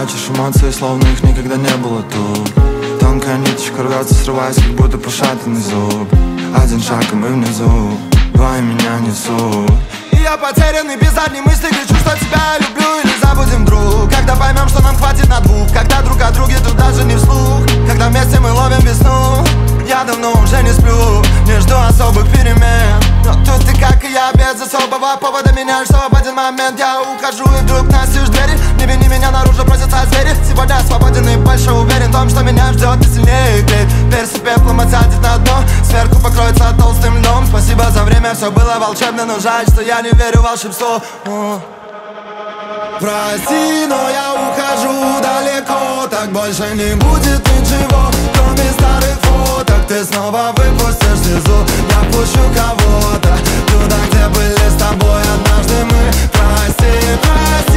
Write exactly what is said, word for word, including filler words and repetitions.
прячешь эмоции, словно их никогда не было тут. Тонкая ниточка рвется, срываясь, как будто пошатанный зуб. Один шаг и мы внизу, два и меня несут. И я потерянный, без задней мысли кричу, что тебя люблю или забудем, друг. Когда поймем, что нам хватит на двух, когда друг о друге тут даже не вслух, когда вместе мы ловим весну. Я давно уже не сплю, не жду особых перемен, но тут ты, как и я, без особого повода меняешь все. В один момент я ухожу и вдруг настежь двери. Не вини меня, наружу просятся звери. Сегодня свободен и больше уверен в том, что меня ждет и сильнее клеит. Перси пеплом отсядет на дно, сверху покроется толстым льдом. Спасибо за время, все было волшебно, но жаль, что я не верю в волшебство. О. Прости, но я ухожу далеко, так больше не будет ничего, кроме старых фоток. Ты снова выпустишь слезу, я пущу кого-то туда, где были с тобой однажды мы. Прости, прости.